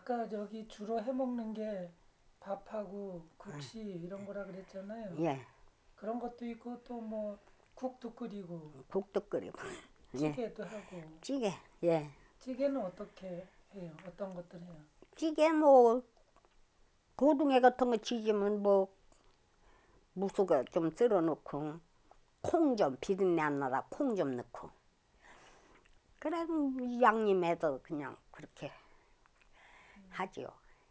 아까 저기 주로 해먹는 게 밥하고 국시 이런 거라 그랬잖아요. 예, 그런 것도 있고 또 뭐 국도 끓이고 국도 끓이고, 예, 찌개도 하고. 찌개, 예, 찌개는 어떻게 해요? 어떤 것들 해요? 찌개 뭐 고등어 같은 거 지지면 뭐 무수거 좀 썰어 놓고 콩 좀 비린내 안 나라 콩 좀 넣고 그래 양념해서 그냥 그렇게 하지요.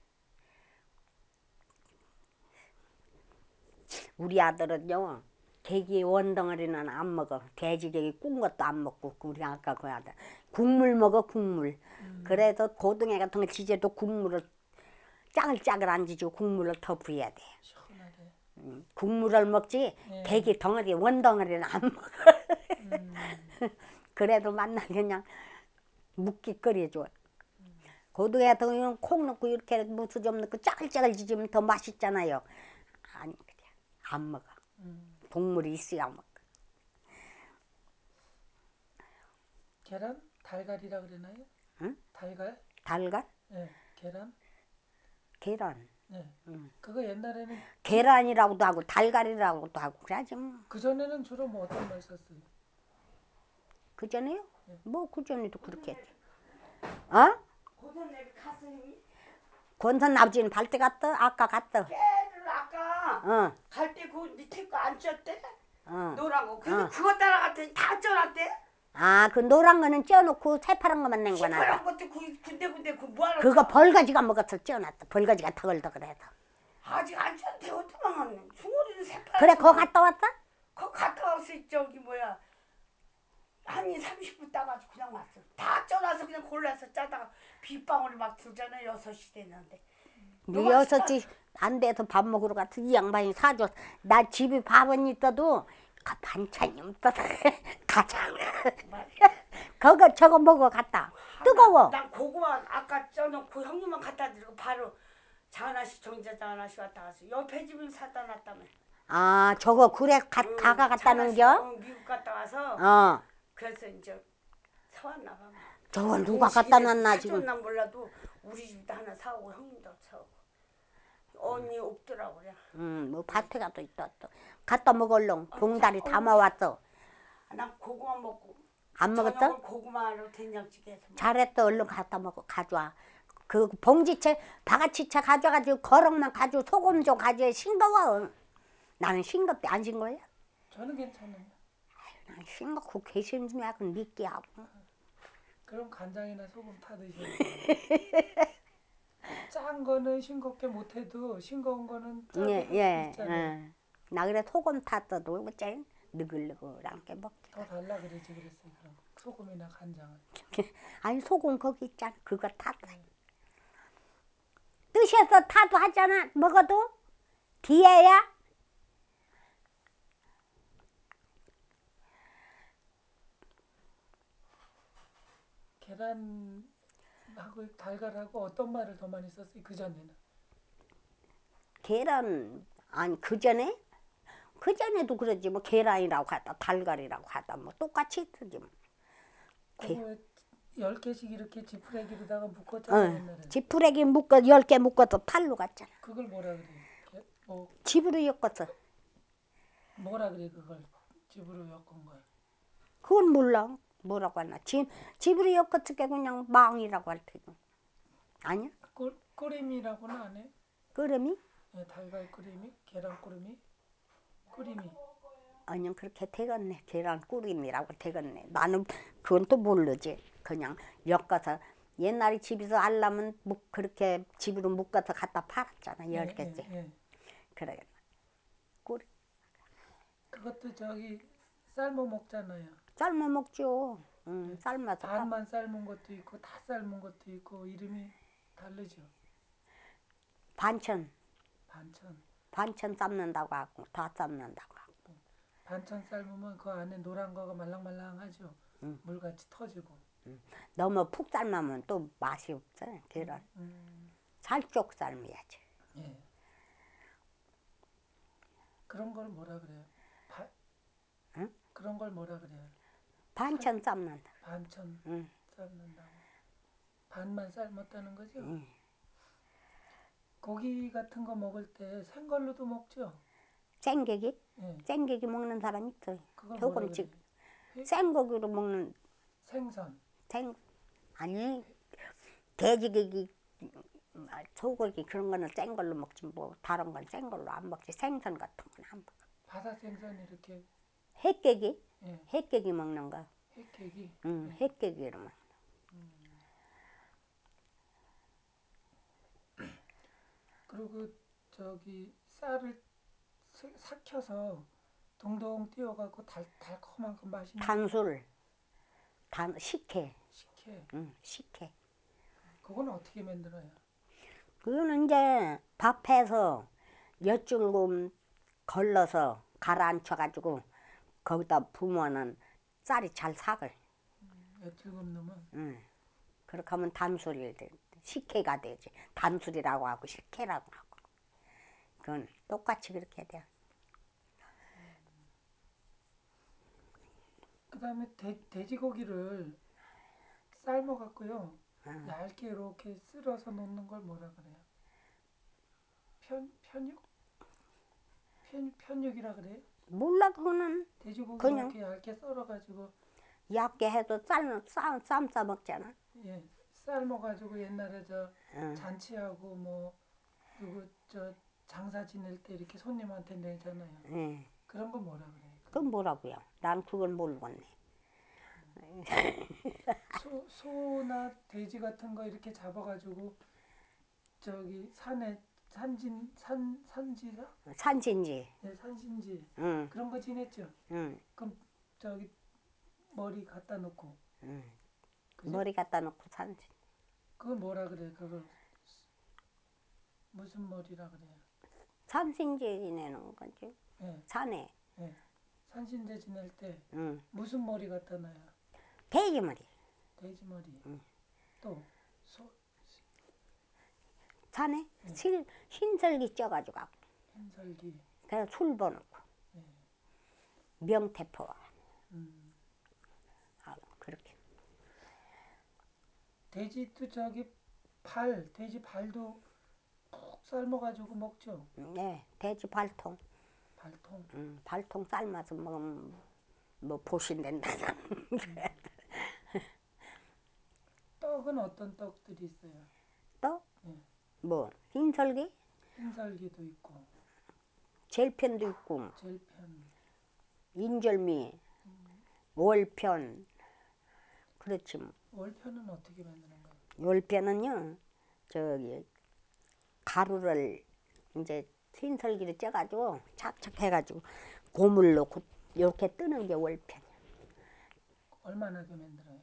우리 아들은요 돼지 원덩어리는 안 먹어. 돼지고기 꾼 것도 안 먹고 우리 아까 그 아들 국물 먹어 국물. 그래서 고등어 같은 거 지져도 국물을 짜글짜글 안 지지고 국물을 더 부어야 돼. 시원하게. 국물을 먹지 예. 돼지 덩어리 원덩어리는 안 먹어. 그래도 만날 그냥 묵기 끓여줘. 고등어 같은 경우는 콩 넣고 이렇게 무수 좀 넣고 짜글짜글 지지면 더 맛있잖아요. 아니 그래 안 먹어. 국물이 있어야 먹어. 계란? 달걀이라 그러나요? 응? 달걀? 달걀? 예. 계란? 계란. 예. 그거 옛날에는 계란이라고도 하고 달걀이라고도 하고 그래야지 뭐. 그전에는 주로 뭐 어떤 걸 썼어요? 그전에요? 예. 뭐 그전에도 그렇게 했지. 어? 고선내비 가스님이 권선 아버지는 발대 갔다? 아까 갔다. 걔를 아까 어. 갈 때 그 밑에 거 안 쪘대? 어. 노란 거. 그래서 어. 그거 따라갔더니 다 쪄놨대? 아, 그 노란 거는 쪄놓고 새파란 것만 낸 거나. 시퍼런 것도 그 군데군데 그 뭐하러 그거 쪄? 벌가지가 먹어서 쪄놨다. 벌가지가 더글더글해서. 아직 안 쪘대. 어떡하면 숭어리는 새파랗 그래, 거 갔다 왔어? 거 갔다 왔어. 저기 뭐야 한 30분 따가지고 그냥 왔어. 다 쪄놔서 그냥 골라서 짜다가 빗방울이 막 들잖아. 6시 됐는데. 너가 진짜 6시 안 돼서 밥 먹으러 갔어. 이 양반이 사줬어. 나 집에 밥은 있어도 그 반찬이 없어서 가자. 그거 저거 먹어 갔다. 뜨거워. 난 고구마 아까 쪄놓고 형님만 갖다 드리고 바로 장하나씩 정자장 하나씩 왔다 갔어. 옆에 집을 사다 놨다며. 아, 저거 그래 가가 갔다는겨? 미국 갔다 와서 어. 그래서 이제 사왔나 봐. 저걸 누가 갖다 놨나 지금. 사줬나 몰라도 우리 집도 하나 사오고 형님도 사오고. 언니 없더라고 그래. 뭐 밭에 가도 있다 또. 갖다 먹어 얼른. 봉다리 담아왔어. 난 고구마 먹고 안 먹었어? 저녁을 고구마로 된장찌개 해서 먹어. 잘했어. 얼른 갖다 먹어. 가져와. 그 봉지채 바가지채 가져가지고 거럭만 가지고 소금 좀 가져야 싱거워. 나는 싱겁대. 안 싱거워요? 저는 괜찮아요. 난 싱겁고 괴심이야. 그 느끼하고. 그럼 간장이나 소금 타 드셔도 돼요. 짠 거는 싱겁게 못해도 싱거운 거는 짜게 예, 할 수 예, 있잖아요. 예. 나 그래 소금 탔어도 어째 느글느글한 게 먹기. 더 달라 그러지 그랬어요. 그럼 소금이나 간장은. 아니 소금 거기 있잖아. 그거 탔어. 뜨셔서 타도 하잖아. 먹어도 뒤에야. 계란하고 달걀하고 어떤 말을 더 많이 썼어요? 그 전에는. 계란 아니 그 전에 그전에도 뭐 계란이라고 하다 달걀이라고 하다 뭐 똑같이 쓰지 뭐. 그거 10개씩 이렇게 지푸레기로다가 묶었잖아요 옛날에. 지푸레기 묶어 10개 묶어서 팔로 갔잖아. 그걸 뭐라 그래요? 뭐 집으로 엮었어. 뭐라 그래 그걸 집으로 엮은 걸. 그건 몰라. 뭐라고 하나. 집으로 엮었을 게 그냥 망이라고 할 테고. 아니야? 끓임이라고는 안 해? 끓음이? 네, 달걀 끓임이? 계란 끓임이? 끓임이. 아니 그렇게 되겠네. 계란 끓임이라고 되겠네. 나는 그건 또 모르지. 그냥 엮어서 옛날에 집에서 알라면 그렇게 집으로 묶어서 갖다 팔았잖아. 예, 10개씩. 예, 예. 그래. 꿀 그것도 저기 삶아 먹잖아요. 삶아 먹죠. 예. 삶아서 반만 삶은 것도 있고 다 삶은 것도 있고 이름이 다르죠. 반천 반찬. 반천 삶는다고 하고 다 삶는다고 하고. 반찬 삶으면 그 안에 노란 거가 말랑말랑하죠. 물같이 터지고. 너무 푹 삶으면 또 맛이 없어. 계란 살쪽 삶아야지. 예. 그런 걸 뭐라 그래요? 응? 그런 걸 뭐라 그래요? 반천 삶는다. 반찬 응. 삶는다고. 반만 삶았다는 거죠? 고기 같은 거 먹을 때 생걸로도 먹죠? 생고기? 예. 생고기 먹는 사람 있어요. 그걸 뭐라 그래? 조금씩. 회? 생고기로 먹는 생선. 아니 돼지고기, 소고기 그런 거는 생 걸로 먹지 뭐 다른 건 생 걸로 안 먹지. 생선 같은 건 안 먹어. 바다 생선 이렇게 햇고기? 예. 햇고기 먹는 거. 횟개기. 응, 예. 햇고기로 먹. 그리고 저기 쌀을 삭혀서 동동 띄워갖고 달콤한 그 맛있는 단술, 식혜. 식혜. 응, 식혜. 그건 어떻게 만들어요? 그거는 이제 밥해서 엿줄금 걸러서 가라앉혀가지고 거기다 부으면은 쌀이 잘 삭을. 엿들금 넣으면 응. 그렇게 하면 단술이 돼. 식혜가 되지. 단술이라고 하고 식혜라고 하고. 그건 똑같이 그렇게 돼. 그다음에 돼지고기를 삶아갖고요 얇게 이렇게 쓸어서 놓는 걸 뭐라 그래요? 편육? 편육이라 그래요? 몰라 그거는 돼지고기 그냥 이렇게 얇게 썰어가지고 얇게 해도 쌈 싸 먹잖아. 예 삶아가지고 옛날에 저 응. 잔치하고 뭐 누구 저 장사 지낼 때 이렇게 손님한테 내잖아요. 응. 그런 거 뭐라 그래요? 그건 뭐라고요? 난 그걸 모르겠네. 소나 돼지 같은 거 이렇게 잡아가지고 저기 산에 산지사? 산신지. 네, 산신지 응. 그런 거 지냈죠? 응. 그럼 저기 머리 갖다 놓고 응. 그죠? 머리 갖다 놓고 산신. 그걸 뭐라 그래? 그거 무슨 머리라 그래요? 산신지 지내는 거지. 예, 산에. 예. 산신제 지낼 때 응. 무슨 머리 갖다 놔요? 돼지 머리. 돼지 머리. 응. 또 소, 산에 예. 흰설기 쪄가지고 갖고. 흰설기. 그래서 술 버놓고. 예. 명태포. 음. 그렇게. 돼지도 저기 돼지 발도 푹 삶아가지고 먹죠. 네, 돼지 발통. 발통. 발통 삶아서 먹으면 뭐 보신댄다. 떡은 어떤 떡들이 있어요? 또 예. 뭐 흰설기, 흰설기도 있고 jel편도 있고, 절편. 인절미, 월편. 그렇지 뭐. 월편은 어떻게 만드는 거예요? 월편은요, 저기 가루를 이제 흰설기를 쪄가지고 착착 해가지고 고물 넣고 이렇게 뜨는 게 월편. 얼마나게 만들어요?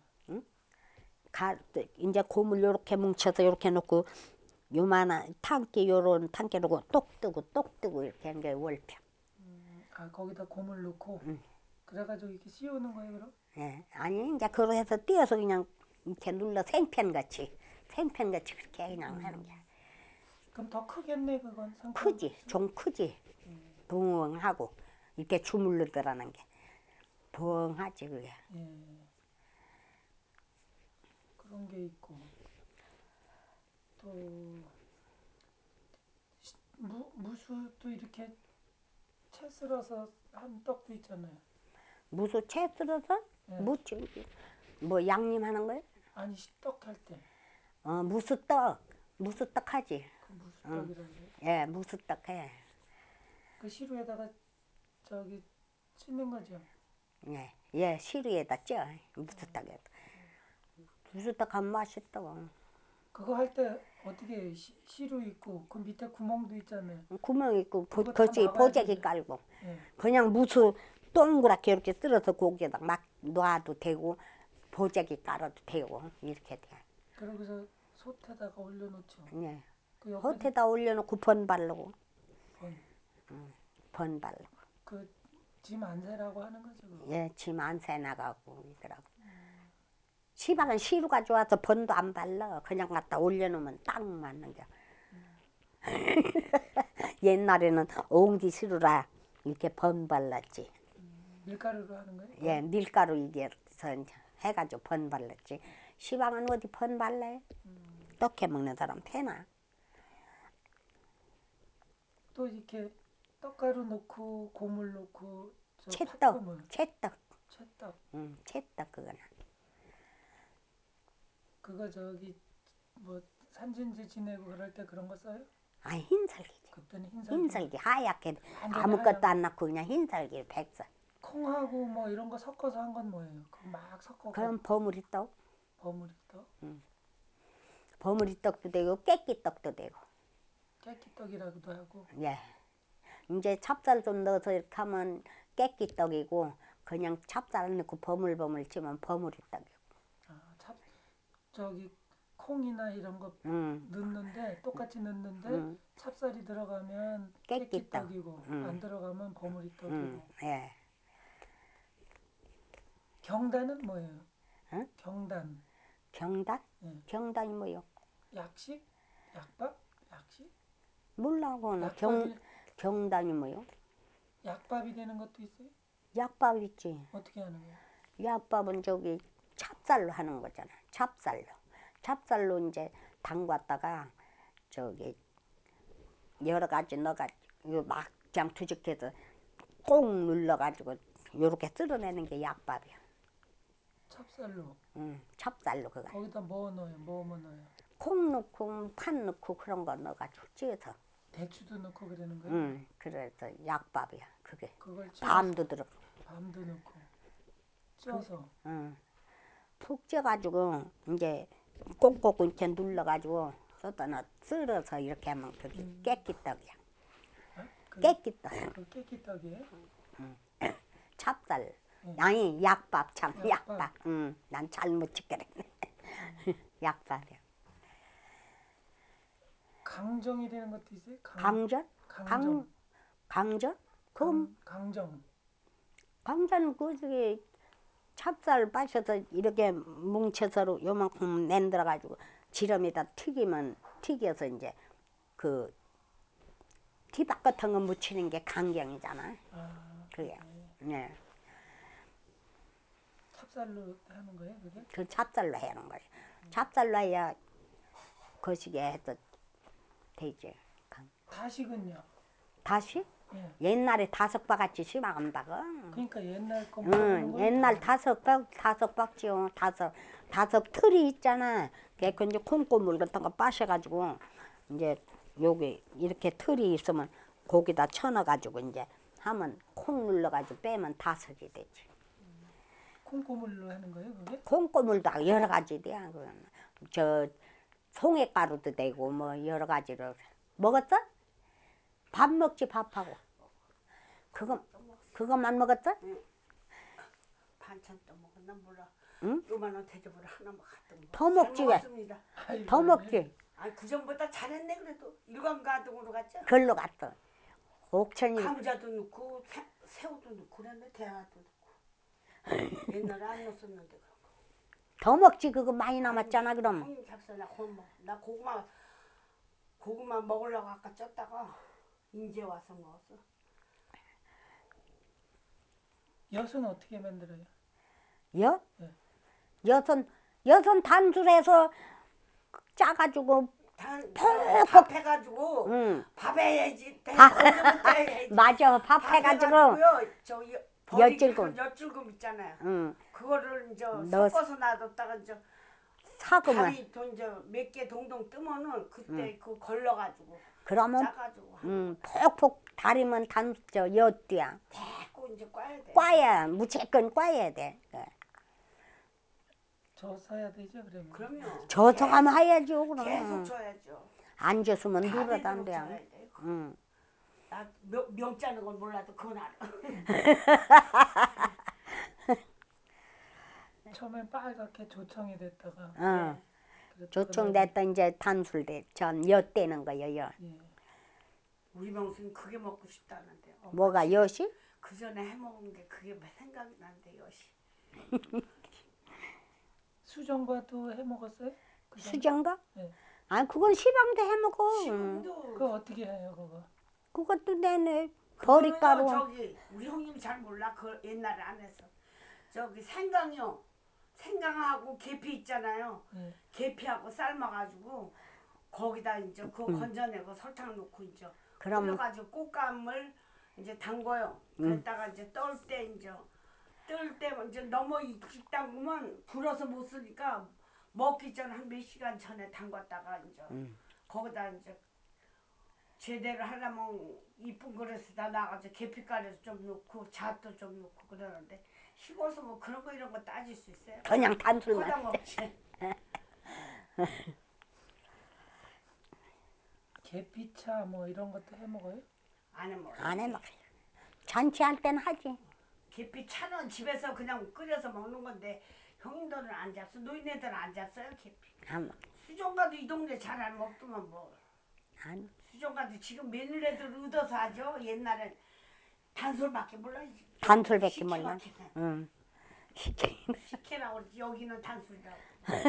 이제 고물 요렇게 뭉쳐서 요렇게 놓고 요만한 tan기 요런 tan기 놓고 똑 뜨고 이렇게 하는 게 월편. 아 거기다 고물 넣고 그래가지고 이렇게 씌우는 거예요 그럼? 예, 아니 이제 그거 해서 띄어서 그냥 이렇게 눌러 생편같이 그렇게 그냥 하는 게. 그럼 더 크겠네 그건 상품. 크지, 좀 크지. 붕하고 이렇게 주물르더라는 게 붕하지 그게. 예. 그런 게 있고 또 무수도 이렇게 채 썰어서 한 떡도 있잖아요. 무수 채 썰어서 예. 무치 뭐 양념하는 거야? 아니 떡 할 때. 무수떡 하지. 그 무수떡이라는데. 예, 무수떡 해. 그 시루에다가 저기 찢는 거죠. 예, 예, 시루에다 쪄. 무수떡에. 무수떡 하면 맛있다. 그거 할 때 어떻게 시루 있고 그 밑에 구멍도 있잖아요. 구멍 있고 그거 다 거기 막아야 보자기 되죠. 깔고 예. 그냥 무수 동그랗게 이렇게 쓸어서 고기에다 막 놔도 되고 보자기 깔아도 되고 이렇게 돼. 그러고서 솥에다가 올려놓죠. 예. 그 옆에 솥에다 올려놓고 번 바르고 번. 번 바르고. 그 짐 안새라고 하는 거죠. 그거. 예, 짐 안 새 나가고 이더라고. 시방은 시루가 좋아서 번도 안 발라. 그냥 갖다 올려놓으면 딱 맞는 게. 옛날에는 옹기 시루라 이렇게 번 발랐지. 밀가루로 하는 거예요? 예, 밀가루 이게 해가지고 번 발랐지. 시방은 어디 번 발라요? 떡해 먹는 사람 되나? 또 이렇게 떡가루 넣고 고물 넣고 저 채떡, 팥고물, 채떡, 채떡. 채떡 그거는. 그거 저기 뭐 산진지 지내고 그럴 때 그런 거 써요? 아, 흰살기지. 그때는 흰살기 하얗게 완전히 아무것도 하얀. 안 넣고 그냥 흰살기 백살. 콩하고 뭐 이런 거 섞어서 한 건 뭐예요? 그거 막 섞어 그럼 버무리떡, 버무리떡, 버무리떡도 되고 깨끼떡도 되고. 깨끼떡이라고도 하고. 예. 이제 찹쌀 좀 넣어서 이렇게 하면 깨끼떡이고 그냥 찹쌀 넣고 버물버물 찌면 버무리떡이고. 저기 콩이나 이런 거 넣는데 똑같이 넣는데 찹쌀이 들어가면 깨끼떡. 깨끼떡이고 안 들어가면 버무리떡이고. 예. 경단은 뭐예요? 응? 경단. 경단? 예. 경단이 뭐요? 약식? 약밥? 약식? 몰라 그거는. 약밥이 경단이 뭐요? 약밥이 되는 것도 있어요? 약밥 있지. 어떻게 하는 거예요? 약밥은 저기 찹쌀로 하는 거잖아. 찹쌀로 이제 담갔다가 저기 여러 가지 넣어가지고 막 그냥 투적해서 꼭 눌러가지고 요렇게 쓸어내는 게 약밥이야. 찹쌀로. 찹쌀로 그거. 거기다 뭐 넣어요? 뭐 넣어요? 콩 넣고 팥 넣고 그런 거 넣어가지고 쪄서. 대추도 넣고 그러는 거예요? 그래서 약밥이야 그게. 그걸 밤도 들어. 밤도 넣고 쪄서. 푹 쪄가지고 이제 꼭꼭 이렇게 눌러가지고 쏟아 쓸어서 이렇게 하면 그게 깨끼떡이야. 어? 깨끼떡. 그 깨끼떡이에요? 찹쌀. 네. 아니 약밥 참 약밥. 약밥. 난 잘못 찍겠네. 약밥이야. 강정이 되는 것도 있어요? 강전? 강정. 강전? 그럼 강정. 강전은 그저기 찹쌀 빠셔서 이렇게 뭉쳐서 요만큼 만들어 가지고 지름에다 튀겨서 이제 그 티박 같은 거 묻히는 게 강경이잖아. 그게. 네. 찹쌀로 하는 거예요, 그게? 그 찹쌀로 해는 거지. 찹쌀로 해야 거시게 해서 되지. 다식은요? 다시? 예. 옛날에 5박 같이 심어간다고. 그러니까 옛날 거 먹는 건 옛날 5박지요. 다섯 틀이 있잖아. 그 이제 콩고물 같은 거 빠셔가지고 이제 여기 이렇게 틀이 있으면 거기다 쳐넣어가지고 이제 하면 콩 눌러가지고 빼면 5이 되지. 콩고물로 하는 거예요, 그게? 콩고물도 여러 가지 돼. 저 송이가루도 되고 뭐 여러 가지로. 먹었어? 밥 먹지 밥하고. 그거만 먹었어? 반찬 또 먹었나 몰라. 응? 요만한 대접을 하나만 갖다 먹어. 더 먹지 왜? 먹었습니다. 더 먹지. 아, 그 전보다 잘했네 그래도. 일광가동으로 갔죠. 걸로 갔어. 옥천이 감자도 넣고 새우도 넣고 그랬는데 대하도 넣고. 옛날에 안 넣었었는데 그런 거. 더 먹지. 그거 많이 남았잖아 그럼. 형님 잡숴 나 나 고구마 먹으려고 아까 쪘다가 인제 와서 먹었어. 엿은 어떻게 만들어요? 엿? 네. 엿은 단술해서 짜가지고 밥 해가지고 밥 해야지. 언제부터 해야지. 맞아. 밥 해가지고 저기 엿줄금. 엿줄금 있잖아요. 그거를 이제 넣어서. 섞어서 놔뒀다가 이제 사금을. 밥이 또 이제 몇 개 동동 뜨면은 그때 그 걸러가지고 그러면 짜가지고 푹푹 다리면 엿이야. 자꾸 이제 꽈야 돼. 꽈야 무조건 꽈야 돼. 져서야 되죠, 그러면? 그럼요. 져서 하면 해야죠 그럼. 계속 줘야죠. 안 줬으면 다 누러도 되도록 안 돼. 줘야 돼. 나 명짜는 건 몰라도 그건 알아. 처음엔 빨갛게 조청이 됐다가 네. 조청됐다 이제 단술돼. 전 엿되는 거예요. 엿. 예. 우리 명수는 그게 먹고 싶다는데. 뭐가 엿이? 그 전에 해먹은 게 그게 생각이 나는데 엿이. 수정과도 해 먹었어요? 그 전에? 수정가? 네. 아니 그건 시방도 해먹어. 지금도 그거 어떻게 해요, 그거? 그것도 내내 그거는요, 버리가루. 저기 우리 형님 잘 몰라. 그 옛날에 안 했어. 저기 생강이요. 생강하고 계피 있잖아요. 예. 계피하고 삶아가지고 거기다 이제 그거 건져내고 설탕 넣고 이제 그럼 끓여가지고 꽃감을 이제 담궈요. 그랬다가 이제 떨 때 이제 너무 일찍 담그면 불어서 못 쓰니까 먹기 전 한 몇 시간 전에 담갔다가 이제 거기다 이제 제대로 하려면 이쁜 그릇에다 놔가지고 계피가루 좀 넣고 잣도 좀 넣고 그러는데 시골서 뭐 그런 거 이런 거 따질 수 있어요? 그냥 단술만. 거다 먹지. 계피차 뭐 이런 것도 해 먹어요? 안 해먹어. 안 해 먹어요. 잔치할 때는 하지. 계피 차는 집에서 그냥 끓여서 먹는 건데 형님들은 안 잤어. 노인네들은 안 잤어요 계피. 안 먹어. 수정가도 이 동네 잘 안 먹더만 뭐. 안. 수정가도 지금 며느리들 얻어서 하죠. 옛날엔 단술밖에 몰라. 단술밖에 몰라. 식혜밖에. 응. 식혜라고 그러지. 여기는 단술이라고.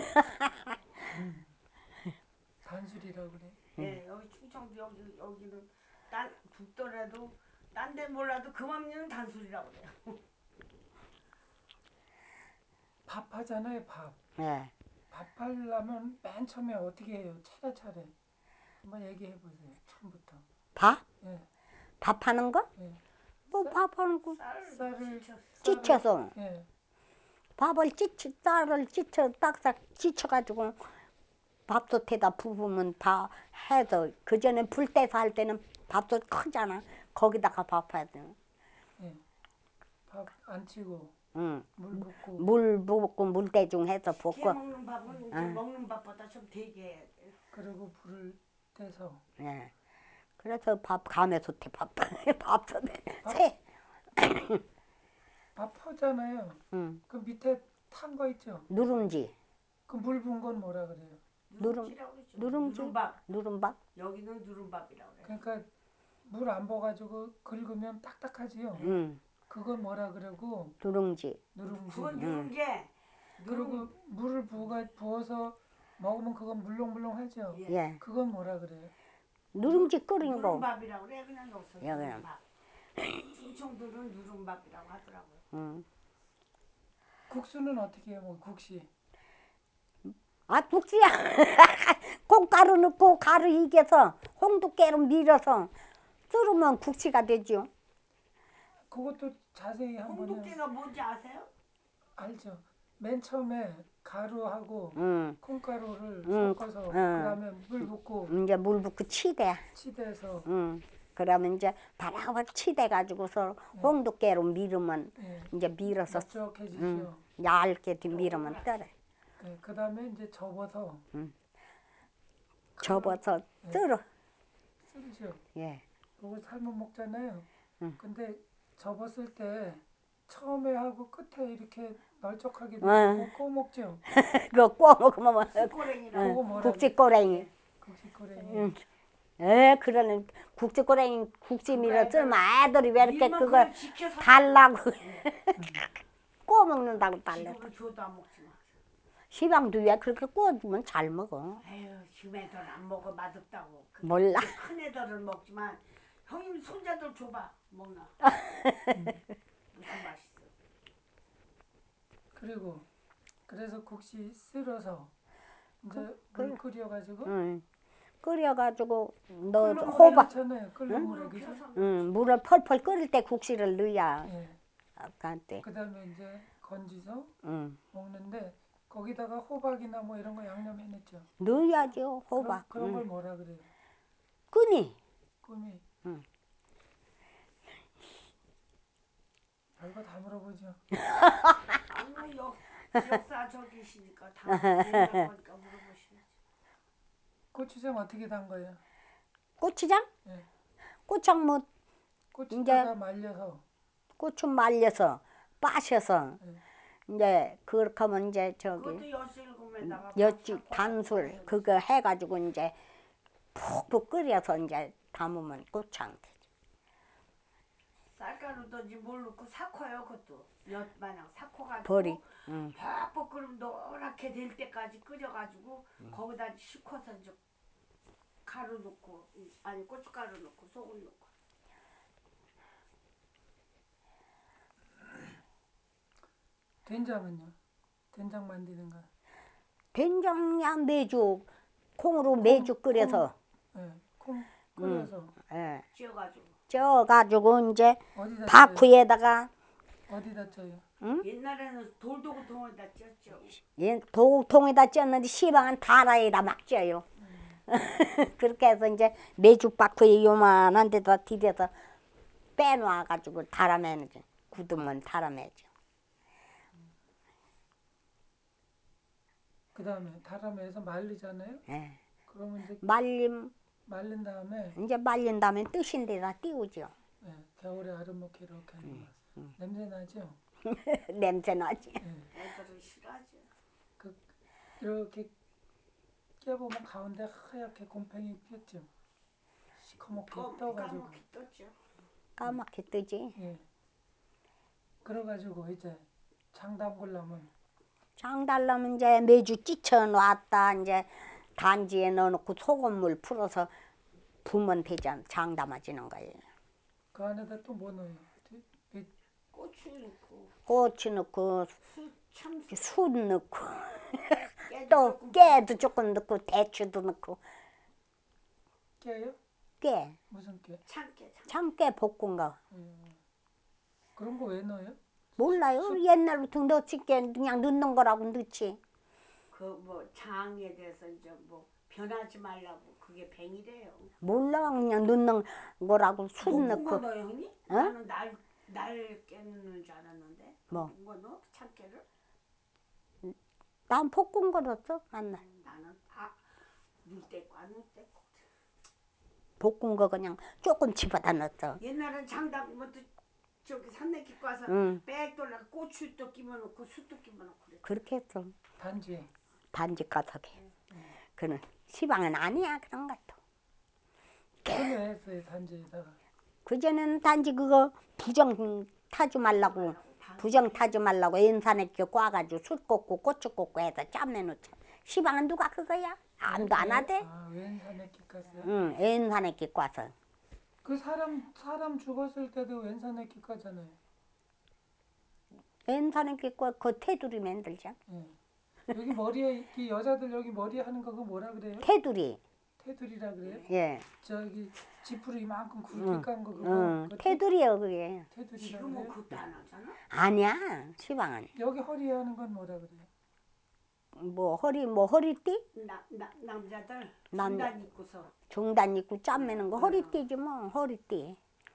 단술이라고 그래. 예, 여기 충청도 여기는 딴 북도라도 딴 데 몰라도 그맘에는 단술이라고 그래요. 밥 하잖아요, 밥. 예. 밥 하려면 맨 처음에 어떻게 해요? 차례차례. 한번 얘기해 보세요. 처음부터. 밥? 예, 밥하는 거? 예. 뭐 쌀- 밥하는 거? 쌀을 찢혀서. 예. 쌀을 찢쳐 딱딱 찢혀가지고 밥솥에다 부으면 다 해서 그 전에 불 떼서 할 때는 밥솥 크잖아. 거기다가 밥 해야 돼. 예. 밥 안 치고 응. 물 붓고 물 붓고 물대중 해서 식혜 볶고. 먹는 밥은 이제 먹는 밥보다 좀 되게 해야 돼요. 그리고 불을 떼서 예. 그래서 밥 가메솥에 밥 밥솥에 밥- 새. 밥 퍼잖아요. 응. 그 밑에 탄 거 있죠? 누룽지. 그 물 분 건 뭐라 그래요? 누룽지라고 그러죠. 누룽지. 누룽밥. 누룽밥. 여기는 누룽밥이라고 그래요. 그러니까 물 안 부어가지고 긁으면 딱딱하지요. 응. 그건 뭐라 그러고 누룽지. 누룽지. 그건 누룽게. 그리고 물을 부어서 먹으면 그건 물렁물렁하죠. 예. 예. 그건 뭐라 그래요? 누룽지 끓인 거. 누룽밥이라고 그래. 그냥 여기서 예, 그냥. 누룽밥. 충청도는 누룽밥이라고 하더라고요. 응. 국수는 어떻게 해요? 뭐 국시. 아, 국수야. 콩가루 넣고 가루 이겨서 홍두깨로 밀어서 썰으면 국수가 되죠. 그것도 자세히 한번 홍두깨가 뭔지 아세요? 알죠. 맨 처음에 가루하고 응. 콩가루를 응. 섞어서 응. 그다음에 물 붓고 이제 물 붓고 치대. 치대서 응. 그러면 이제 바라바라 치대 가지고서 홍두깨로 밀으면 예, 이제 밀어서 넓적해지죠. 얇게 밀으면 떨어. 예, 그다음에 이제 접어서 접어서 썰어. 쓰죠. 예. 그거 삶아 먹잖아요. 응. 근데 접었을 때 처음에 하고 끝에 이렇게 널쩍하게 응. 되고 구워 먹죠. 그거 구워 먹으면 국수꼬랭이라고. 그거 뭐라 국지꼬랭이. 국시코랭이. 응. 에, 그러는 국지꼬랭이 국지밀어 썰면 애들이 왜 이렇게 밀면 그걸 그걸 지켜서 달라고 구워 먹는다고 달래. 지금은 줘도 안 먹지만. 시방도 왜 그렇게 구워주면 잘 먹어. 에휴 지금 애들 안 먹어 맛없다고. 몰라. 이제 큰 애들은 먹지만 형님 손자들 줘봐 먹나. 무슨 맛있어. 그리고 그래서 국시 쓸어서 이제 물 끓여가지고 응. 끓여가지고 너 끓는 물에 호박, 그렇잖아요. 끓는 물에 그죠? 응, 물을 펄펄 끓일 때 국시를 넣어야 예. 아까한테. 그다음에 이제 건지서 응. 먹는데 거기다가 호박이나 뭐 이런 거 양념해냈죠. 넣어야죠 호박. 그런 걸 응. 뭐라 그래요? 끈이. 꿈이. 응. 별거 다 물어보죠. 아무 역사적이시니까 다 옛날 거니까 물어보시면. 고추장 어떻게 담 거예요? 고추장? 예. 고추장 뭐 고추다가 말려서 고추 말려서 빠셔서 예. 이제 그렇게 하면 이제 저기 그것도 여실금에다가 단술 그거 해가지고 이제 푹푹 끓여서 이제 담으면 고추장 되지. 쌀가루든지 뭘 넣고 삭혀요 그것도 엿 마냥 삭혀가지고 버리. 응. 푹푹 끓으면 노랗게 될 때까지 끓여가지고 거기다 식혀서 이제 가루 넣고 아니 고춧가루 넣고 소금 넣고. 된장은요? 된장 만드는 거. 된장이야 매주 콩으로 매주 끓여서 예. 콩 끓여서 예. 쪄가지고. 쪄가지고 이제 어디다 쪄요? 바쿠에다가 어디다 쪄요? 옛날에는 돌도구통에다 쪘죠. 도통에다 쪘는데 시방은 다라에다 막 쪄요. 그렇게 해서 이제 메죽 바쿠에 요만한 데다 디뎌서 빼놔가지고 달아매죠. 굳으면 달아매죠. 그 다음에 다람에서 말리잖아요. 예. 그러면 이제 말린 다음에 말린 다음에 뜨신 데다 띄우죠. 예, 겨울에 아름먹게 이렇게 하는 거. 냄새 나죠? 냄새 나지. 예. 애들은 싫어하지. 그 이렇게 깨보면 가운데 하얗게 곰팡이 꼈죠. 시커멓게 떠가지고. 까맣게 떴죠. 까맣게 뜨지. 예. 그래가지고 이제 장 담글려면 장 달라면 이제 매주 찢어 놨다 이제 단지에 넣어놓고 소금물 풀어서 부으면 되잖아. 장 담아지는 거예요. 그 안에다 또 뭐 넣어요? 고추 넣고 고추 넣고 참깨 숯 넣고 또 또 깨도 조금 넣고 대추도 넣고 깨요? 깨 무슨 깨? 참깨. 참깨 볶은 거 그런 거 왜 넣어요? 몰라요. 옛날부터 넣지 그냥 넣는 거라고 넣지. 그 뭐 장에 대해서 이제 뭐 변하지 말라고 그게 뱅이래요. 몰라 그냥 넣는 거라고 숯 볶은 넣고. 거 넣어요, 형님? 나는 날 깨는 줄 알았는데. 뭐? 볶은 거 넣어? 참깨를? 난 볶은 거 넣었어 맨날. 나는 넣을 안 넣을 때고. 볶은 거 그냥 조금 집어다 넣었어. 옛날엔 장 담그면 또 저기 산내 길 가서 빽 돌라 고추도 끼워 넣고 숯도 끼워 넣고 그래. 그렇게 했어. 단지 가석에. 그는 시방은 아니야 그런 것도. 그걸 왜 했어요 단지에다가? 그전에는 단지 그거 부정 타지 말라고 연산액 꽈가지고 숯 꽂고 고추 꽂고 해서 짬내 놓자. 시방은 누가 그거야? 아무도 안 하대. 아 왼산에 끼까세요? 응, 연산액 꽈서. 그 사람 죽었을 때도 왼산에 끼까잖아요. 연산액 꽈그 테두리 만들자. 예. 여기 머리에 이 여자들 여기 머리에 하는 거 그거 뭐라 그래요? 테두리. 테두리라 그래요? 예. 저기 지푸로 이만큼 굵게 깐 거 그거 그거 테두리요 그게. 테두리라 지금은 그래요? 그것도 안 하잖아. 아니야 시방은. 여기 허리에 하는 건 뭐라 그래요? 뭐 허리띠? 남자들 남자. 중단 입고서 중단 입고 짬매는 거 허리띠지 뭐 허리띠.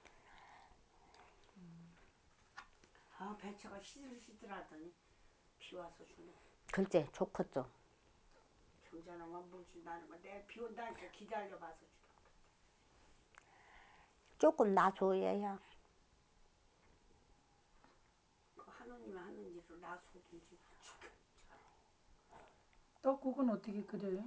배추가 시들시들하더니 비 와서 주네. 글쎄 좋겠어. 경자나만 물 준다는 거 내일 비 온다니까 기다려봐서 주라. 조금 놔줘야. 그 하느님이 하는 일을 놔서든지 떡국은 어떻게 끓여요?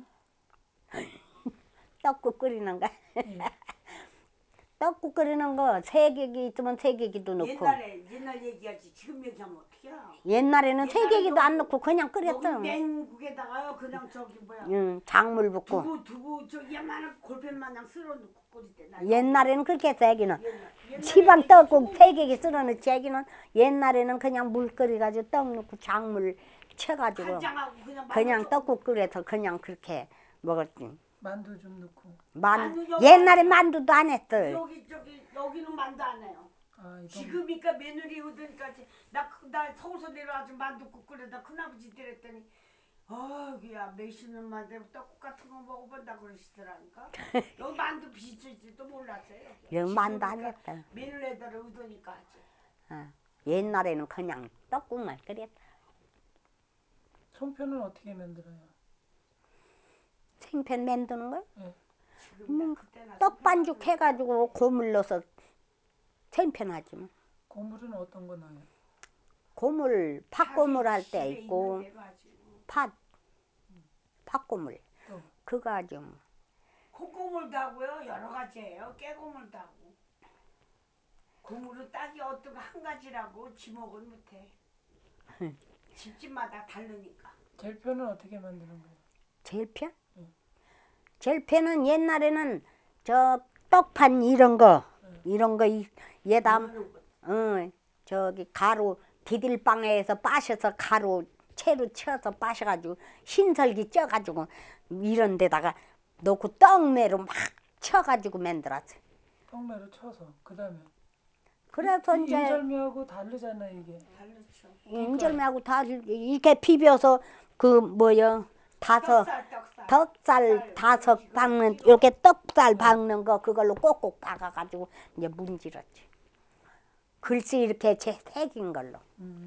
떡국 끓이는 거. 예. 떡국 끓이는 거 세개기 있으면 세개기도 넣고. 옛날 얘기하지 지금 얘기하면 어떡해. 옛날에는 세개기도 안 여기- 넣고 그냥 여기 끓였어. 냉국에다가요 그냥 저기 뭐야 응, 작물 붓고. 두부 저 얘만한 골펜 마냥 쓸어 넣고 끓일 때 나 옛날에는 그렇게 했어 애기는. 옛날에 시방 떡국 세개기 쓸어 넣지 애기는 옛날에는 그냥 물 끓여가지고 떡 넣고 작물 쳐가지고 간장하고 그냥 그냥 마늘 떡국 끓여서 그냥 그렇게 먹었지. 만두 좀 넣고. 만두 여기 옛날에 안 해요. 만두도 안 했어. 여기는 만두 안 해요. 아 이거 지금이니까 며느리 오더니까 나 서울서 내려와서 만두국 끓여다 큰아버지 데랬더니 야 몇십년 만에 떡국 같은 거 먹어본다 그러시더라니까. 여기 만두 비슷할지도 몰랐어요. 여기 만두 안 했어. 며느리들 오더니까 하지. 옛날에는 그냥 떡국만 끓였다. 송편은 어떻게 만들어요? 생편 만드는 거? 지금 그때나 떡반죽 해가지고 고물 넣어서 생편하지 뭐. 고물은 어떤 거 넣어요? 고물 팥고물 할 때 집에 있고 있는 대로 하지. 팥고물 또 그거 하죠 뭐. 콩고물도 하고요 여러 가지예요. 깨고물도 하고. 고물은 딱이 어떤 거 한 가지라고 지목은 못해. 집집마다 다르니까. jel편은 어떻게 만드는 거예요? jel편? jel편은 옛날에는 저 떡판 이런 거 얘다 저기 가루 디딜방에서 빠셔서 가루 채로 쳐서 빠셔가지고 신설기 쪄가지고 이런 데다가 넣고 떡매로 막 쳐가지고 만들었어. 떡매로 쳐서 그다음에 그래서 이제 인절미하고 다르잖아 이게. 다르죠. 인절미하고 다 이렇게 비벼서 그 뭐야 다섯 덕살 다섯 박는 이렇게 떡살 박는 거 그걸로 꼭꼭 박아가지고 이제 문질렀지. 글씨 이렇게 새긴 걸로.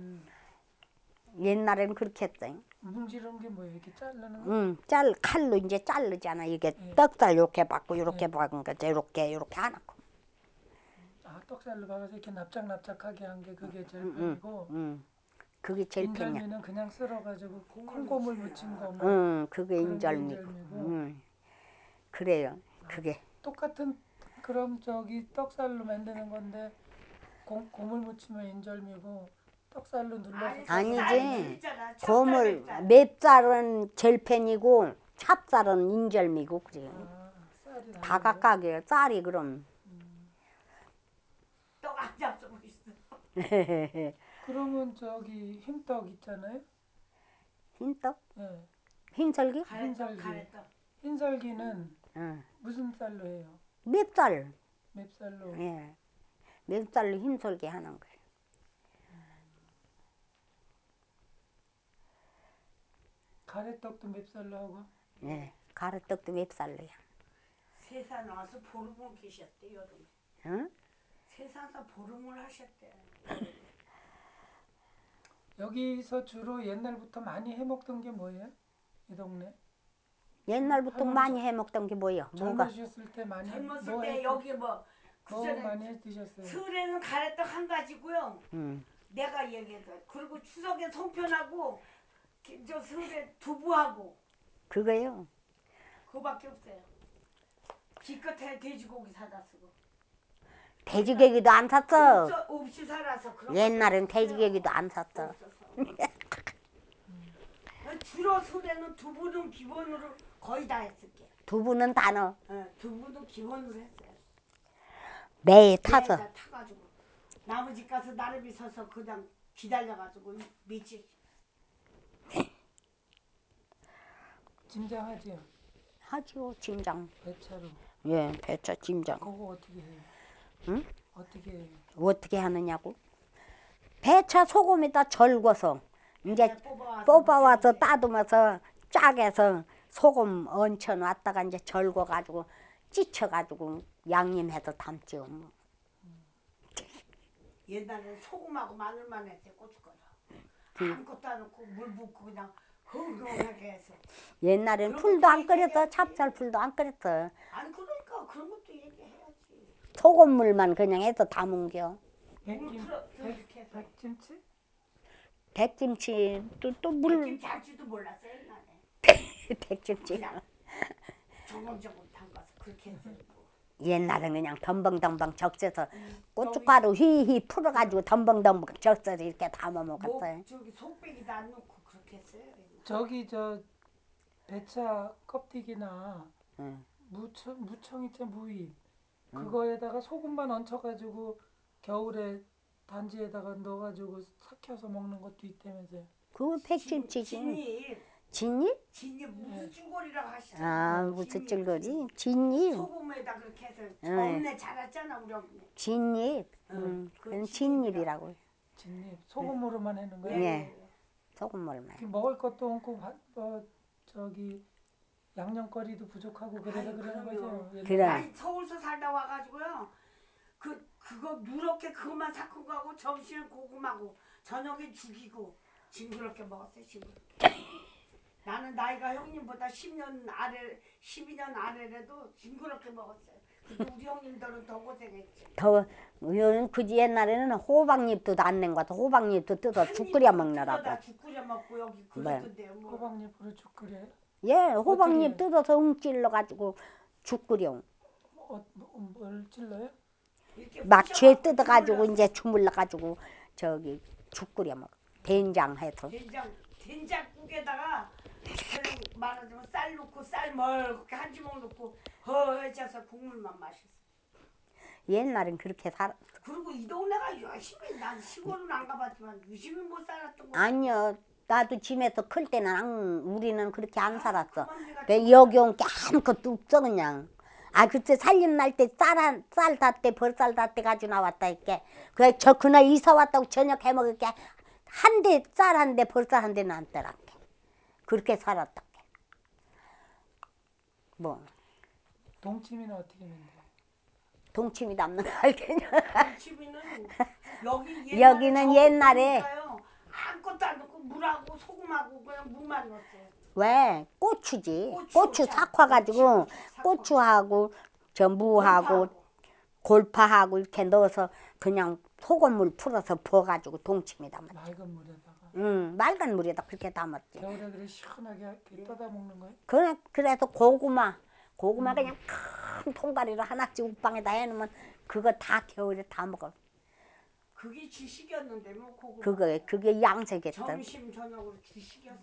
옛날에는 그렇게 했어요. 문지르는 게 뭐예요? 이렇게 자르는 거? 응, 칼로 이제 자르잖아. 이게 네. 떡살 이렇게 박고 이렇게 박은 거지. 이렇게 안 하고. 아 떡살로 박아서 이렇게 납작납작하게 한 게 그게 제일 편이고 그게 제일 편이야. 인절미는 그냥 썰어가지고 콩고물 묻힌 거 뭐 응, 그게 그런 게 인절미고. 인절미고. 응. 그래요. 그게. 똑같은 그럼 저기 떡살로 만드는 건데 고물 묻히면 인절미고 떡살로 눌러서 아니지. 고물 맵쌀은 제일 편이고 찹쌀은 인절미고 그래요. 아, 쌀이 다 달라요? 각각이에요. 쌀이 그럼. 떡안 잡수고 있어. 그러면 저기 흰떡 있잖아요. 흰떡? 예. 흰설기? 가래떡. 흰설기는 응. 무슨 쌀로 해요? 맵쌀. 맵쌀로. 예. 맵쌀로 흰설기 하는 거예요. 가래떡도 맵쌀로 하고. 예. 가래떡도 맵쌀로요. 세산 와서 보름을 계셨대 여름에. 응? 세산서 보름을 하셨대. 여기서 주로 옛날부터 많이 해먹던 게 뭐예요? 이 동네? 옛날부터 할머니 많이 해먹던 게 뭐예요? 뭐가? 젊으셨을 때 많이 젊었을 뭐 때 해, 여기 뭐 뭐 그전에 많이 해 드셨어요? 설에는 가래떡 한 가지고요. 응. 내가 얘기해서 그리고 추석에 송편하고 저 설에 두부하고 그거요. 그거밖에 없어요. 기껏해 돼지고기 사다 쓰고. 돼지고기도 안 샀어. 없이 살아서 그런 옛날엔 것도 없어요. 돼지고기도 안 샀어. 없어서. 주로 설에는 두부는 기본으로 거의 다 했을게. 두부는 다 넣어. 두부도 기본으로 했어요. 매에 타서. 배에다 타가지고 나무 집 가서 나름이 서서 그냥 기다려가지고 며칠. 짐장하지요? 하지요, 짐장. 배차로. 예, 배차 짐장. 그거 어떻게 해요? 응? 어떻게 해요? 어떻게 하느냐고? 배차 소금에다 절궈서 이제 뽑아와서 뽑아와서 따듬어서 짝에서 소금 얹혀 놨다가 이제 절궈가지고 찢혀가지고 양념해서 담지요. 뭐. 옛날에는 소금하고 마늘만 했대 고춧가루. 아무것도 안 넣고 물 붓고 그냥 흥흥하게 해서. 옛날엔 그런 풀도 것도 안 끓였어. 얘기해야지. 찹쌀풀도 안 끓였어. 아니 그러니까 그런 것도 얘기해야지. 소금물만 그냥 해서 담은겨. 물 풀어서 이렇게 해서. 백김치? 백김치 또 물 백김치 할 줄도 몰랐어요 옛날에. 백김치. 그냥 조금조금 담가서 그렇게 했어요. 뭐. 옛날엔 그냥 덤벙덤벙 적셔서 고춧가루 휘휘 풀어가지고 덤벙덤벙 적셔서 이렇게 담아 먹었어요. 저기 속배기도 안 넣고 그렇게 했어요. 옛날에. 저기 저 배차 껍데기나 응. 무청 있죠 무잎 그거에다가 소금만 얹혀가지고 겨울에 단지에다가 넣어가지고 삭혀서 먹는 것도 있다면서요. 그거 백김치지. 진잎. 진잎? 진잎 무슨 쭈거리라고 하시죠? 아 무슨 ጭ거리? 진잎. 소금에다 그렇게 해서 응. 엄내 자랐잖아 우리 엄내. 진잎. 응. 그건 진잎이라고. 진잎 소금으로만 해는 거야. 예. 소금물만. 그 먹을 것도 없고 저기 양념거리도 부족하고 그래서 아유, 그러는 그럼요. 거죠. 옛날에. 그래. 아니 서울서 살다 와가지고요. 그거 누렇게 그것만 삭힌 거하고 점심엔 고구마고 저녁에 죽이고 징그럽게 먹었어요 징그럽게. 나는 나이가 형님보다 10년 아래 12년 아래라도 징그럽게 먹었어요. 근데 우리 형님들은 더 고생했지. 더 요즘 그 옛날에는 호박잎도 안 낸 것 같아. 호박잎도 뜯어 죽 끓여 먹느라고. 뜯어다 죽 끓여 먹고 여기 그러던데요. 뭐. 호박잎으로 죽 끓여요? 예, 호박잎 어떻게? 뜯어서 웅찔러 가지고 죽 끓여. 뭘 찔러요? 이렇게 막쥐 부셔갖고 뜯어 가지고 주물러서 이제 주물러 가지고 저기 죽 끓여 먹어. 된장 해서. 된장국에다가 그냥 말하자면 쌀 넣고 쌀 멀게 한 주먹 넣고 허해져서 국물만 마셨어. 옛날엔 그렇게 살았어. 그리고 이 동네가 열심히 난 시골은 안 가봤지만 열심히 못 살았던 거. 아니요. 나도 집에서 클 때는 우리는 그렇게 안 살았어. 그만 네가 왜 여기 온 게 아무것도 없어 그냥. 아 그때 살림 날 때 쌀 다 때 벌쌀 다 때 가지고 나왔다 이게. 그래 저 그날 이사 왔다고 저녁 해 먹을 게 한 대 쌀 한 대 벌쌀 한 대는 안 떠났게. 그렇게 살았다. 뭐 동치미는 어떻게 만들어? 동치미 담는 거 알겠냐? 집이는 여기 여기는 옛날에 아무것도 안 넣고 물하고 소금하고 그냥 물만 넣었어요. 왜 고추지. 고추, 고추 참. 삭화 가지고 고추 삭화. 고추하고 저 무하고 골파하고 이렇게 넣어서 그냥 소금물 풀어서 부어가지고 동치미 담았지. 맑은 물에다가. 맑은 물에다 그렇게 담았지. 겨울에 그래 시원하게 이렇게 떠다 먹는 거예요? 그래서 고구마 그냥 큰 통가리로 하나씩 욱방에다 해놓으면 그거 다 겨울에 다 먹어. 그게 주식이었는데 뭐 고구마. 그게 양색했던. 점심 저녁으로 주식이었어요.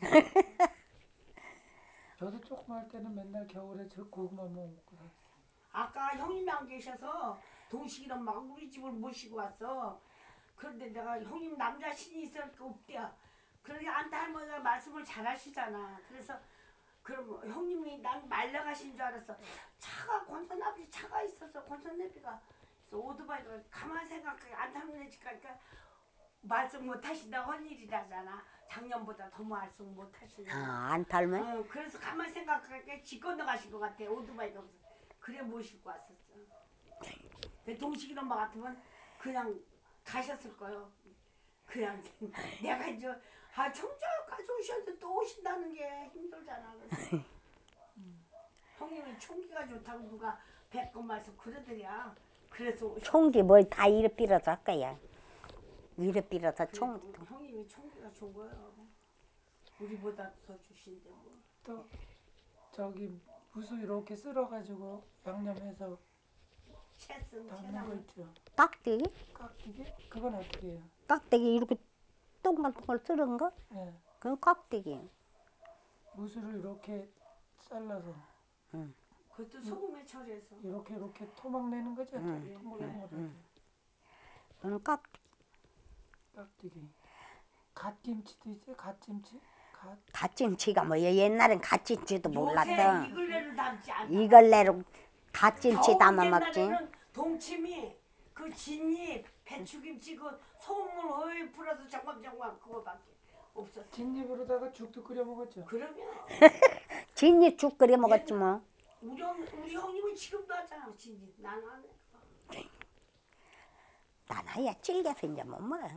저도 조금 할 때는 맨날 겨울에 저 고구마 먹고 살았어요. 아까 형님이 안 계셔서 동식이랑 막 우리 집을 모시고 왔어. 그런데 내가 형님 남자 신이 있으니까 없대요. 그러니까 안타 할머니가 말씀을 잘하시잖아. 그래서 그럼 형님이 난 말려가신 줄 알았어. 차가 권선아버지 차가 있어서 권선아비가 오토바이가 가만 생각해 안타 할머니 집 가니까 말씀 못 하신다고 한 일이라잖아. 작년보다 더 말씀 못 하시는. 안 탈면? 그래서 가만 생각하니까 집 건너가신 것 같아. 오토바이가 없어. 그래 모시고 왔었어. 근데 동식이 엄마 같으면 그냥 가셨을 거요. 그냥 내가 이제 청자까지 오셨는데 또 오신다는 게 힘들잖아. 그래서 형님이 총기가 좋다고 누가 배꼽 말서 그러더랴. 그래서 총기 뭐 다 이래 빌어서 할 거야. 이래 빌어서 총. 형님이 총기가 좋은 거예요. 우리보다 더 주신데 뭐. 또 저기 무수 이렇게 쓸어가지고 양념해서 채슨 담는 거 채나물. 있죠. 깍대기? 깍두기? 그건 어떻게 해요? 깍대기 이렇게 동글동글 쓰는 거? 예. 그건 깍대기. 무수를 이렇게 잘라서 그것도 소금에 절여서. 이렇게 토막 내는 거죠? 동글동글하게. 그건 깍. 깍두기. 갓김치도 있어요? 갓김치? 갓김치가 뭐야? 옛날엔 갓김치도 요새 몰랐어. 이글레를 담지 않아. 이걸레로 갓김치 담아 먹지. 옛날에는 동치미, 그 진잎, 배추김치 그 소금물 허이 풀어서 정감정감 그거밖에 없었어. 진잎으로다가 죽도 끓여 먹었죠? 그러면 진잎죽 끓여 먹었지 뭐. 우리 형님은 지금도 하잖아 진잎. 난 안 해. 나나야 질겨서 이제 못 먹어.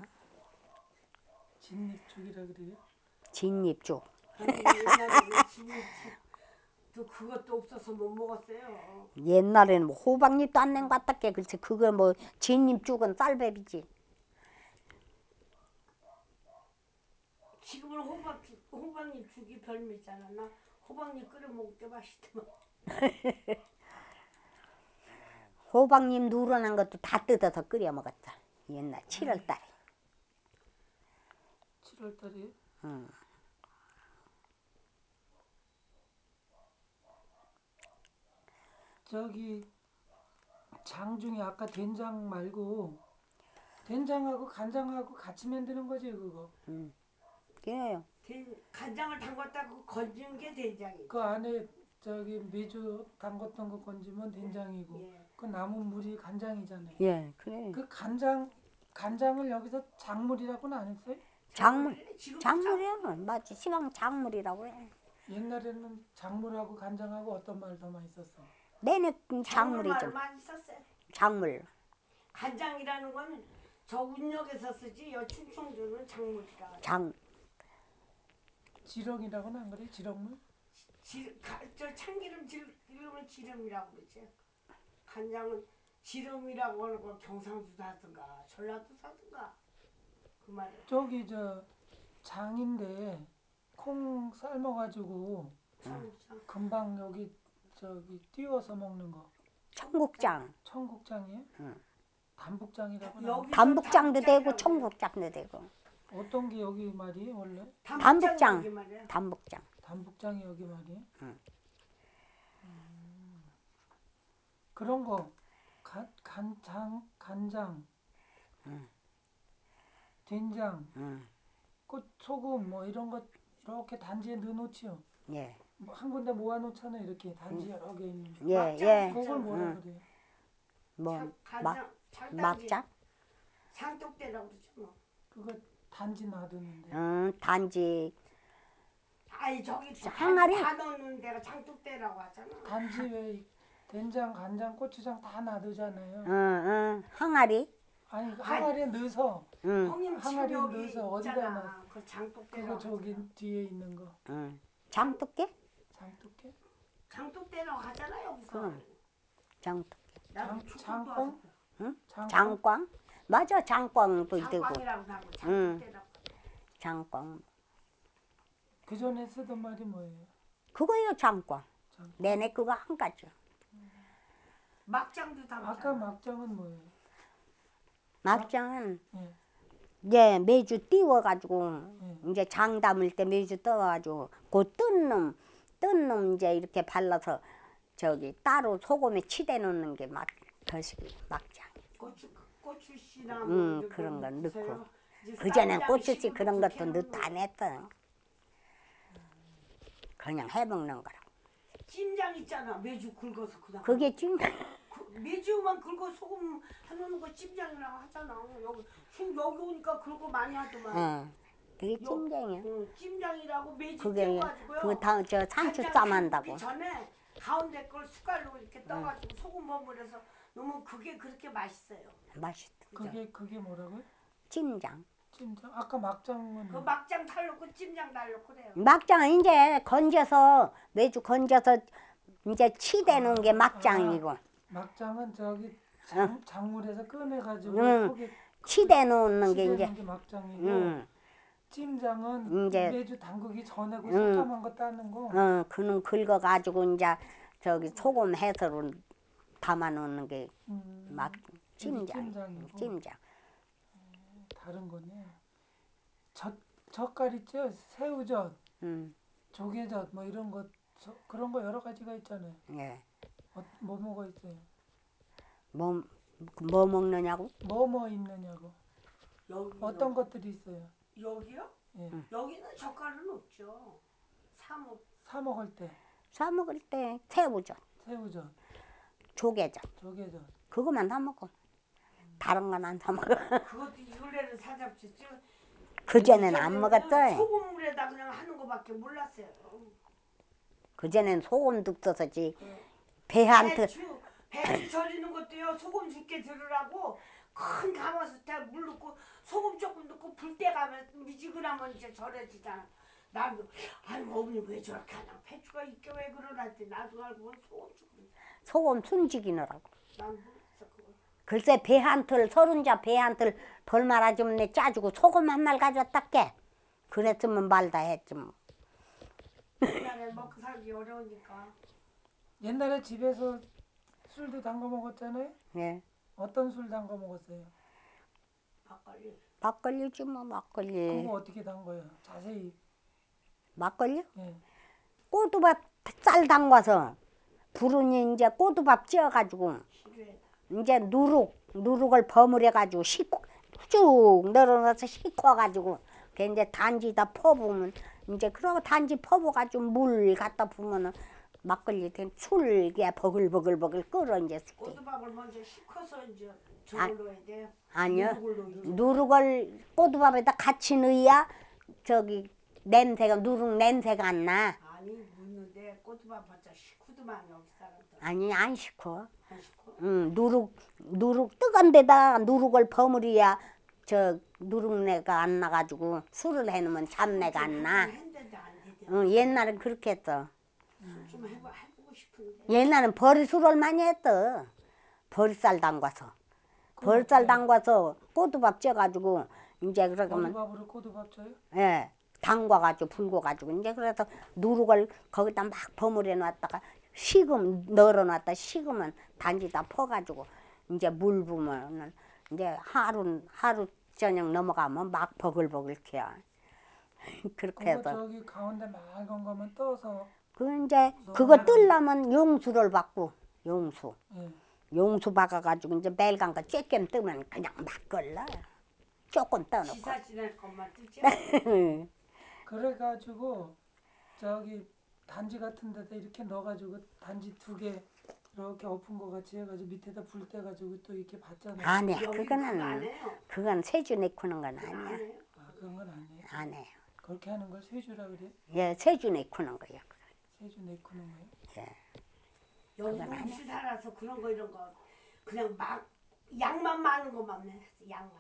진잎죽이라 그래요? 진잎죽. 옛날에는 진잎죽 또 그것도 없어서 못 먹었어요. 옛날에는 뭐 호박잎도 안 낸 것 같았게. 그렇지. 그거 뭐 진잎죽은 쌀밥이지. 지금은 호박잎 죽이 별미잖아. 나 호박잎 끓여 먹을 때 맛있더만. 호박잎 누런한 것도 다 뜯어서 끓여 먹었다. 옛날 7월달에. 7월달에 저기 장 중에 아까 된장 말고 된장하고 간장하고 같이 만드는 거지 그거. 그래요. 간장을 담갔다고 건지는 게 된장이지. 그 안에 저기 메주 담궜던 거 건지면 된장이고 예. 그 남은 물이 간장이잖아요. 예, 그래. 그 간장을 여기서 작물이라고는 안 했어요? 작물이야. 맞지. 시방 작물이라고 해. 옛날에는 작물하고 간장하고 어떤 말 더 많이 썼어? 내내 작물 작물이죠. 말을 많이 썼어요. 작물. 간장이라는 건 저 운역에서 쓰지 여 충청도는 작물이라. 지렁이라고는 안 그래? 지렁물? 저 참기름 지름은 지름이라고 그러지. 간장은 지름이라고 하는 건 경상도도 하든가 전라도 사든가 그 말을. 저기 저 장인데 콩 삶아가지고 청국장. 금방 여기 저기 띄워서 먹는 거 청국장. 청국장이에요? 담북장이라고는 여기서 담북장도 되고 담북장이라고 청국장도 되고. 어떤 게 여기 말이 원래? 담북장. 여기 말이야. 담북장. 담북장이 여기 말이에요? 그런 거 간장 된장 소금 뭐 이런 거 이렇게 단지에 넣어놓지요. 예. 한 군데 모아놓잖아요. 이렇게 단지 여러 개 있는 거. 예, 예. 그걸 뭐라 그래요? 뭐 간장, 막장? 장독대라고 그러죠 뭐. 그거 단지 놔두는데. 단지 아니 저기 항아리? 다 넣는 데가 장독대라고 하잖아. 단지 왜 된장, 간장, 고추장 다 놔두잖아요. 항아리? 아니 항아리에 넣어서 형님 지금 항아리에 여기 넣어서 어디다 있잖아. 놔? 그 그거 장독대라고 저기 하잖아. 뒤에 있는 거. 장독대? 장독게? 장독대라고 하잖아 여기서. 그럼. 장독대. 나도 축구도 장꽝? 와서 응? 장꽝? 장꽝? 맞아, 장꽝도 되고. 장꽝이라고 하고 장독대라고. 장꽝. 그 전에 쓰던 말이 뭐예요? 그거요, 장꽝. 장꽝. 내내 그거 한 가지. 막장도 담잖아. 아까 막장은 뭐예요? 막장은 예. 이제 매주 띄워가지고 예. 이제 장 담을 때 매주 떠가지고 그 뜬 놈 이제 이렇게 발라서 저기 따로 소금에 치대 놓는 게 막장. 고추씨나 뭐 그런 거 넣으세요? 넣고. 이제 그전엔 쌈장 고추씨 식으로 그런 그렇게 것도 넣도 해놓는 안 했어. 그냥 해먹는 거라. 찜장 있잖아. 매주 긁어서 그냥. 그게 찜. 매주만 긁어 소금 해놓는 거 찜장이라고 하잖아. 여기 오니까 그런 거 많이 하더만. 그게 찜장이야. 찜장이라고 매주 그게 띄워가지고요. 그거 다저 산초 간장 쌈 담기 한다고. 전에 가운데 걸 숟갈로 이렇게 떠가지고 소금 버무려서 넣으면 그게 그렇게 맛있어요. 맛있어. 그게 뭐라고요? 찜장. 찜장? 아까 막장은 그 막장 달놓고 찜장 달놓고 그래요. 막장은 이제 건져서 매주 건져서 이제 치대 놓은 게 막장이고. 막장은 저기 작물에서 꺼내가지고 속에 치대 놓는 게 치대 이제 놓은 게 막장이고 찜장은 이제 매주 담그기 전에 그 새까만 거 따는 거. 그는 긁어 가지고 이제 저기 소금 해서로 담아 놓는 게 막 찜장. 찜장이고. 찜장. 다른 거네. 젓갈 있죠? 새우젓, 조개젓 뭐 이런 거 그런 거 여러 가지가 있잖아요. 예. 뭐가 있어요? 뭐 먹느냐고? 뭐 있느냐고. 어떤 것들이 있어요? 여기요? 예. 여기는 젓갈은 없죠. 사 먹을 때 사 먹을 때 새우젓, 새우젓, 조개젓 조개젓. 그거만 사 먹어. 다른 건 안 사 먹어. 그것도 이걸레는 사잡지지. 그전엔 안 먹었어. 소금물에다 그냥 하는 거밖에 몰랐어요. 그전엔 소금도 없었지. 배 한 트. 배추 절이는 것도요. 소금 죽게 들으라고 큰 가마솥에 물 넣고 소금 조금 넣고 불때 가면 미지근하면 이제 절여지잖아. 나도 아니 어머니 왜 저렇게 하냐. 배추가 있게 왜 그러나 했더니 나도 알고 소금 조금. 소금 순지기느라고. 난 모르겠어 그거. 글쎄 배 한 틀, 서른자 배 한 틀 덜 말아주면 내 짜주고 소금 한 말 가져왔다 게. 그랬으면 말다 했지 뭐. 옛날에 먹고 살기 어려우니까. 옛날에 집에서 술도 담궈 먹었잖아요. 예. 어떤 술 담궈 먹었어요? 막걸리. 막걸리지 뭐 막걸리. 그거 어떻게 담궈요? 자세히. 막걸리? 예. 꼬두밥 쌀 담가서 불은이 이제 꼬두밥 찌어가지고 이제 누룩을 버무려가지고 쭉 널어놔서 식혀가지고 그 이제 단지다 퍼부으면 이제 그러고 단지 퍼부어가지고 물 갖다 부으면은 막걸리 된 술게 버글버글 끓어 이제. 꼬두밥을 먼저 식혀서 이제 저걸 넣어야 돼요. 아니요. 누룩을 넣어야 누룩을 꼬두밥에다 같이 넣어야 저기 냄새가 누룩 냄새가 안 나. 아니 넣는데 꼬두밥 바짝 식후더만 여기 사람들. 아니 안 식혀. 안 식후? 누룩 뜨거운 데다 누룩을 버무려야 저 누룩내가 안 나가지고 술을 해놓으면 잡내가 안 나. 했는데 안 되더라. 옛날엔 그렇게 했어. 좀 해보고 싶은데. 옛날엔 버리술을 많이 했어. 버리쌀 담가서. 버리쌀 담가서 꼬두밥 쪄가지고 이제 그러면 머리밥으로 꼬두밥 쳐요? 예 담가가지고 불고가지고 이제 그래서 누룩을 거기다 막 버무려 놨다가 널어놨다 식으면 단지다 퍼가지고 이제 물 부으면은 이제 하루 저녁 넘어가면 막 버글버글 캐. 그렇게 그거 해서 저기 가운데 맑은 거면 떠서 그 이제 그거 뜨려면 용수를 받고 용수 박아가지고 이제 멜간 거 쬐끔 뜨면 그냥 막 걸러. 조금 떠놓고. 지사 지낼 것만 뜨죠. 그래가지고 저기 단지 같은 데다 이렇게 넣어가지고 단지 2개 이렇게 엎은 거 같이 해가지고 밑에다 불 떼가지고 또 이렇게 받잖아요. 안 해. 여기 그거 안 그거는 해요. 그건 세주 내쿠는 건 그거 안 아니야. 해요. 아 그런 건 아니에요. 안 해요. 그렇게 하는 걸 세주라 그래? 예, 세주 내쿠는 거야. 세주 내꾸는 거예요? 예. 여기 그건 안 없이 살아서 그런 거 이런 거 그냥 막 양만 많은 것만 했어. 양만.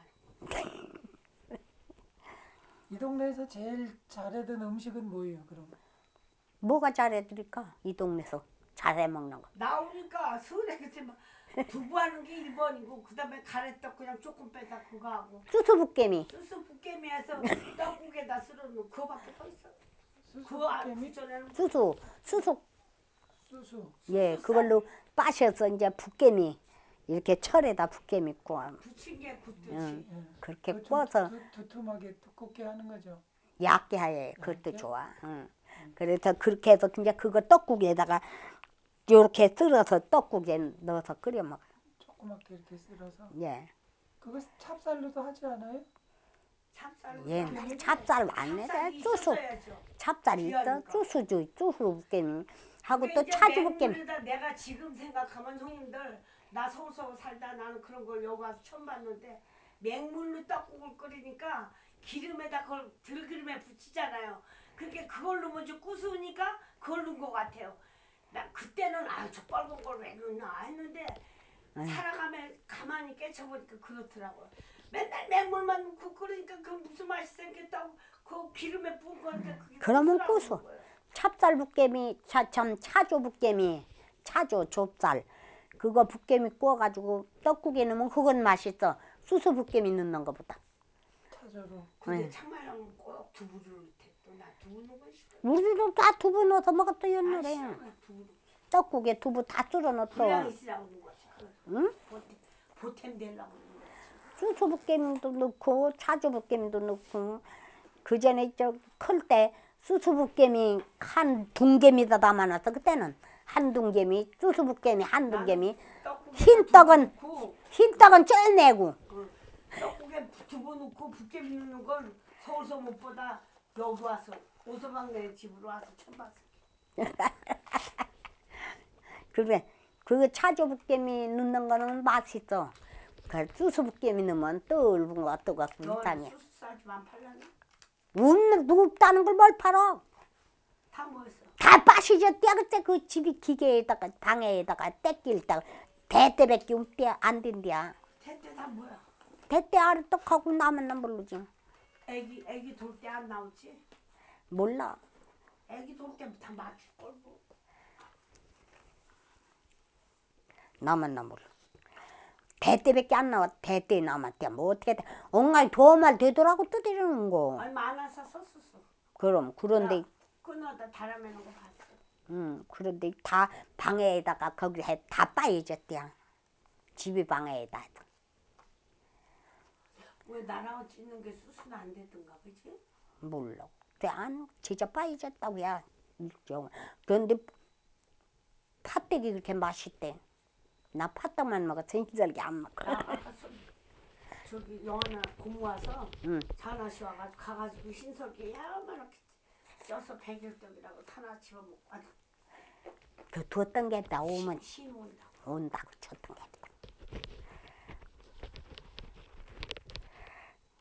이 동네에서 제일 잘해던 음식은 뭐예요 그럼? 뭐가 잘해드릴까? 이 동네에서 잘해 먹는 거. 나오니까 서울에 그때 막 두부하는 게 1번이고 그다음에 가래떡 그냥 조금 빼다 그거 하고 수수부깨미. 수수 붓개미에서 떡국에다 쓸어놓고 그거밖에 더 있어. 수수 그거 깻잎? 전에는 수수. 수수. 예, 그걸로 빠셔서 이제 부깨미 이렇게 철에다 부깨미 구워. 부친 게 굳듯이. 응. 예. 그렇게 그거 좀 구워서 두툼하게 두껍게 하는 거죠. 얇게 하얘. 그것도 얇게? 좋아. 응. 그래서 그렇게 해서 이제 그거 떡국에다가 요렇게 썰어서 떡국에 넣어서 끓여 먹어. 조그맣게 이렇게 썰어서. 예. 그거 찹쌀로도 하지 않아요? 찹쌀. 예, 찹쌀 안 내. 찹쌀이 쭈수. 있었어야죠. 찹쌀이 있어. 귀하니까. 쭈수주. 쭈수 부깨미. 하고 그게 또 이제 차주 부깨미. 맹물에다 내가 지금 생각하면 형님들 나 서울서 살다 나는 그런 걸 여기 와서 처음 봤는데 맹물로 떡국을 끓이니까 기름에다 그걸 들기름에 붙이잖아요. 그렇게 그걸로 먼저 구수니까 그걸 넣은 것 같아요. 나 그때는 저 빨간 걸 왜 넣나 했는데 살아가면 가만히 깨쳐보니까 그렇더라고요. 맨날 맹물만 넣고 끓이니까 그 무슨 맛이 생겼다고 그 기름에 부은 거니까 그게 그러면 구수라고 구수. 그런 거예요. 찹쌀 부깨미, 차조 부깨미, 차조 좁쌀. 그거 부깨미 구워가지고 떡국에 넣으면 그건 맛있어. 수수 부깨미 넣는 것보다. 차저로. 근데 참말로 꼭 두부를 넣대. 또나 두부 넣는 건 싫어. 우리도 다 두부 넣어서 먹었어 아 옛날에. 싫어 나 두부. 떡국에 두부 다 썰어 넣었어. 불량 있으라고 넣는 거지. 응? 보탬 되려고 넣는 거지. 수수 부깨미도 넣고 차조 부깨미도 넣고. 그 전에 클 때 수수 부깨미 한 둥개미다 담아놨어. 그때는 한 둥개미, 수수 부깨미 한 둥개미. 흰 떡은 쪄내고. 떡국에 두부 넣고 부깨비 넣는 걸 서울서 못 보다 여기 와서 오서방네 집으로 와서 처음 봤어. 그래, 그 차조부깨미 넣는 거는 맛있어. 그 수수부깨미 넣으면 떫은 거 뜨거워 너 이상해. 수수쌀집안 팔렸나? 없다는 걸 뭘 팔어? 다 뭐였어? 다 빠시졌대. 그때 그 집이 기계에다가 방에다가 떼끼다가 대대밖에 없대. 안 된대야. 대때 다 뭐야? 대대 아래 떡하고 나면 모르지. 애기 돌 때 안 나오지? 몰라. 애기 돌 때 다 맞출 걸 뭐. 나만 몰라. 대대밖에 안 나와. 대대 남았대. 뭐 어떻게 돼? 엉갈 도말 되더라고 뜯으려는 거. 아니 많아서 썼었어. 그럼 그런데 끊어다 달아매는 거 봤어. 그런데 다 방에다가 거기 다 빠여졌대요. 집이 방에다. 왜 나랑 찍는 게 수순 안 되던가 그지? 몰라. 안 진짜 빠여졌다고야. 그런데 팥떡이 그렇게 맛있대. 나 팥떡만 먹어. 전기절기 안 먹어. 나 아까 저기 영화나 고모 와서 응. 자나시 와가지고 가가지고 신석이 야만하게 쪄서 백일떡이라고 하나 집어먹고 아주 그 뒀던 게 나오면 신 온다고. 온다고 줬던 게.